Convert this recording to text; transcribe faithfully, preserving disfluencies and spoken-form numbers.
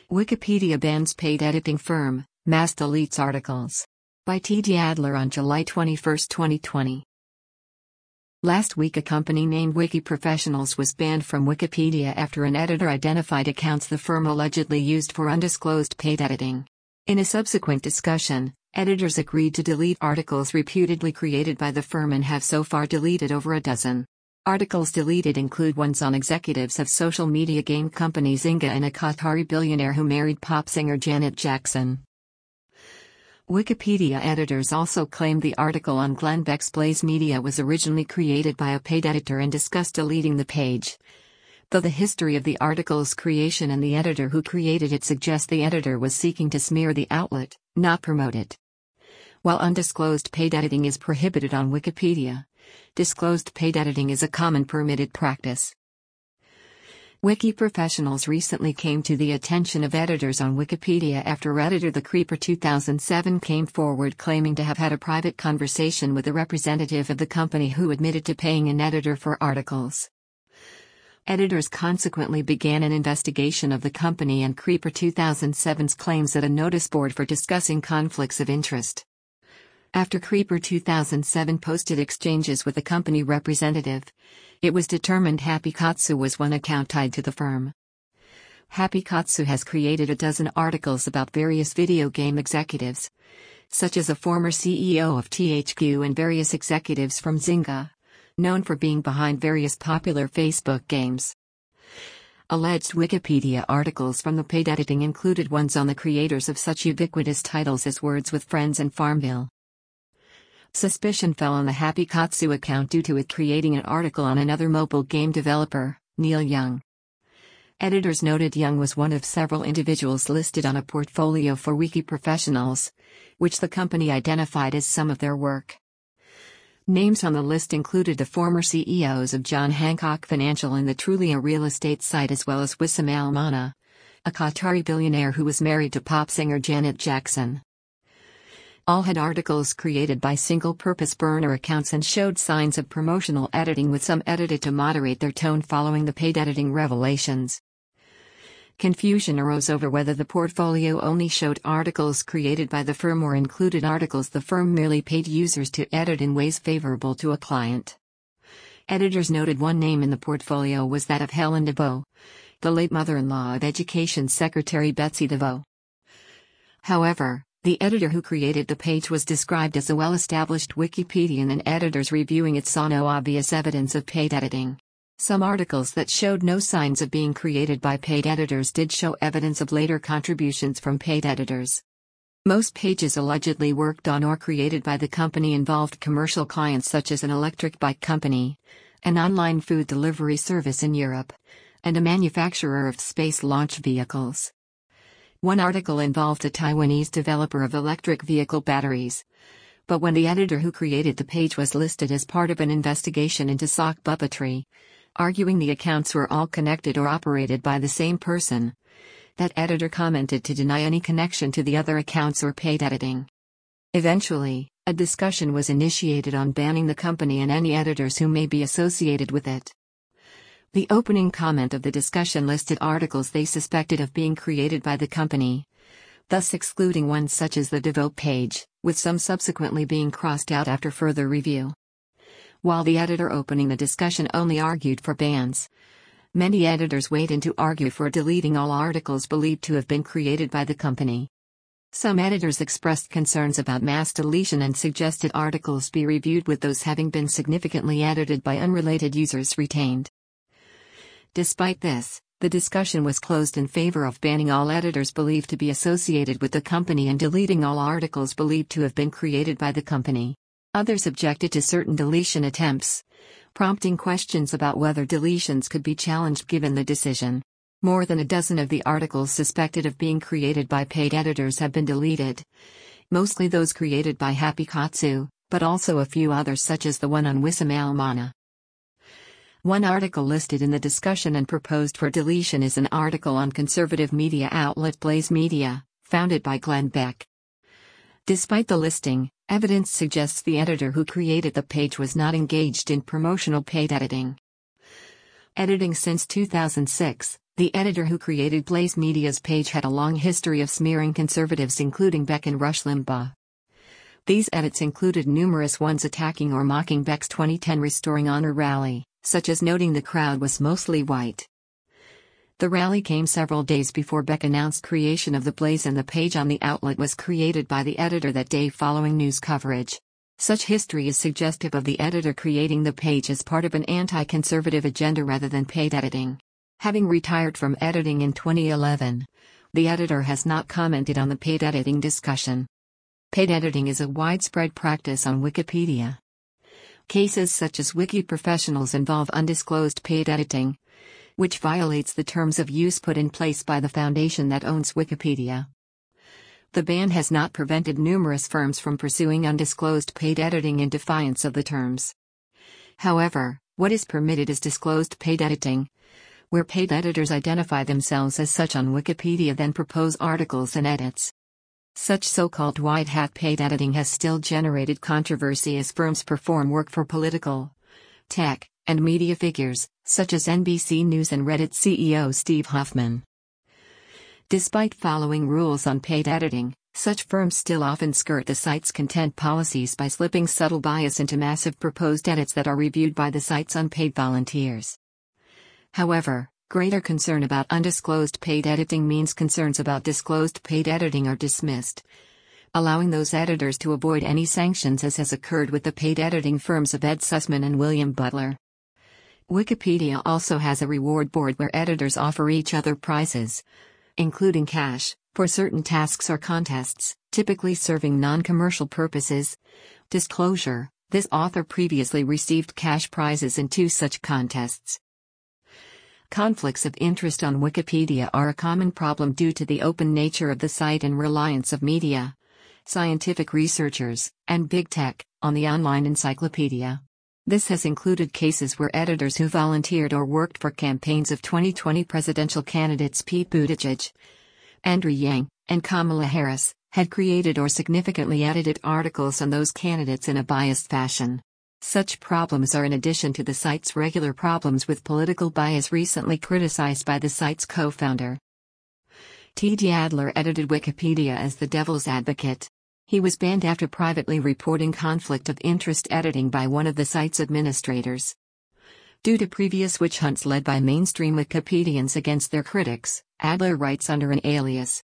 Wikipedia bans paid editing firm, mass deletes articles. By T J Adler on July twenty-first, twenty twenty. Last week a company named WikiProfessionals was banned from Wikipedia after an editor identified accounts the firm allegedly used for undisclosed paid editing. In a subsequent discussion, editors agreed to delete articles reputedly created by the firm and have so far deleted over a dozen. Articles deleted include ones on executives of social media game company Zynga and a Qatari billionaire who married pop singer Janet Jackson. Wikipedia editors also claimed the article on Glenn Beck's Blaze Media was originally created by a paid editor and discussed deleting the page. Though the history of the article's creation and the editor who created it suggests the editor was seeking to smear the outlet, not promote it. While undisclosed paid editing is prohibited on Wikipedia, disclosed paid editing is a common permitted practice. WikiProfessionals recently came to the attention of editors on Wikipedia after Redditor The Creeper two thousand seven came forward claiming to have had a private conversation with a representative of the company who admitted to paying an editor for articles. Editors consequently began an investigation of the company and Creeper two thousand seven's claims at a notice board for discussing conflicts of interest. After Creeper two thousand seven posted exchanges with a company representative, it was determined Happy Katsu was one account tied to the firm. Happy Katsu has created a dozen articles about various video game executives, such as a former C E O of T H Q and various executives from Zynga, known for being behind various popular Facebook games. Alleged Wikipedia articles from the paid editing included ones on the creators of such ubiquitous titles as Words with Friends and Farmville. Suspicion fell on the Happy Katsu account due to it creating an article on another mobile game developer, Neil Young. Editors noted Young was one of several individuals listed on a portfolio for WikiProfessionals, which the company identified as some of their work. Names on the list included the former C E Os of John Hancock Financial and the Trulia real estate site, as well as Wissam Al Mana, a Qatari billionaire who was married to pop singer Janet Jackson. All had articles created by single-purpose burner accounts and showed signs of promotional editing, with some edited to moderate their tone following the paid editing revelations. Confusion arose over whether the portfolio only showed articles created by the firm or included articles the firm merely paid users to edit in ways favorable to a client. Editors noted one name in the portfolio was that of Helen DeVoe, the late mother-in-law of Education Secretary Betsy DeVoe. However, the editor who created the page was described as a well-established Wikipedian, and editors reviewing it saw no obvious evidence of paid editing. Some articles that showed no signs of being created by paid editors did show evidence of later contributions from paid editors. Most pages allegedly worked on or created by the company involved commercial clients such as an electric bike company, an online food delivery service in Europe, and a manufacturer of space launch vehicles. One article involved a Taiwanese developer of electric vehicle batteries. But when the editor who created the page was listed as part of an investigation into sock puppetry, arguing the accounts were all connected or operated by the same person, that editor commented to deny any connection to the other accounts or paid editing. Eventually, a discussion was initiated on banning the company and any editors who may be associated with it. The opening comment of the discussion listed articles they suspected of being created by the company, thus excluding ones such as the DeVoe page, with some subsequently being crossed out after further review. While the editor opening the discussion only argued for bans, many editors weighed in to argue for deleting all articles believed to have been created by the company. Some editors expressed concerns about mass deletion and suggested articles be reviewed with those having been significantly edited by unrelated users retained. Despite this, the discussion was closed in favor of banning all editors believed to be associated with the company and deleting all articles believed to have been created by the company. Others objected to certain deletion attempts, prompting questions about whether deletions could be challenged given the decision. More than a dozen of the articles suspected of being created by paid editors have been deleted, mostly those created by Happy Katsu, but also a few others such as the one on Wissam Al Mana. One article listed in the discussion and proposed for deletion is an article on conservative media outlet Blaze Media, founded by Glenn Beck. Despite the listing, evidence suggests the editor who created the page was not engaged in promotional paid editing. Editing since two thousand six, The editor who created Blaze Media's page had a long history of smearing conservatives, including Beck and Rush Limbaugh. These edits included numerous ones attacking or mocking Beck's twenty ten Restoring Honor rally, such as noting the crowd was mostly white. The rally came several days before Beck announced creation of the Blaze, and the page on the outlet was created by the editor that day following news coverage. Such history is suggestive of the editor creating the page as part of an anti-conservative agenda rather than paid editing. Having retired from editing in twenty eleven, the editor has not commented on the paid editing discussion. Paid editing is a widespread practice on Wikipedia. Cases such as Wiki Professionals involve undisclosed paid editing, which violates the terms of use put in place by the foundation that owns Wikipedia. The ban has not prevented numerous firms from pursuing undisclosed paid editing in defiance of the terms. However, what is permitted is disclosed paid editing, where paid editors identify themselves as such on Wikipedia, then propose articles and edits. Such so-called white hat paid editing has still generated controversy as firms perform work for political, tech, and media figures, such as N B C News and Reddit C E O Steve Huffman. Despite following rules on paid editing, such firms still often skirt the site's content policies by slipping subtle bias into massive proposed edits that are reviewed by the site's unpaid volunteers. However, greater concern about undisclosed paid editing means concerns about disclosed paid editing are dismissed, allowing those editors to avoid any sanctions, as has occurred with the paid editing firms of Ed Sussman and William Butler. Wikipedia also has a reward board where editors offer each other prizes, including cash, for certain tasks or contests, typically serving non-commercial purposes. Disclosure: this author previously received cash prizes in two such contests. Conflicts of interest on Wikipedia are a common problem due to the open nature of the site and reliance of media, scientific researchers, and big tech on the online encyclopedia. This has included cases where editors who volunteered or worked for campaigns of twenty twenty presidential candidates Pete Buttigieg, Andrew Yang, and Kamala Harris had created or significantly edited articles on those candidates in a biased fashion. Such problems are in addition to the site's regular problems with political bias, recently criticized by the site's co-founder. T J Adler edited Wikipedia as the devil's advocate. He was banned after privately reporting conflict of interest editing by one of the site's administrators. Due to previous witch hunts led by mainstream Wikipedians against their critics, Adler writes under an alias,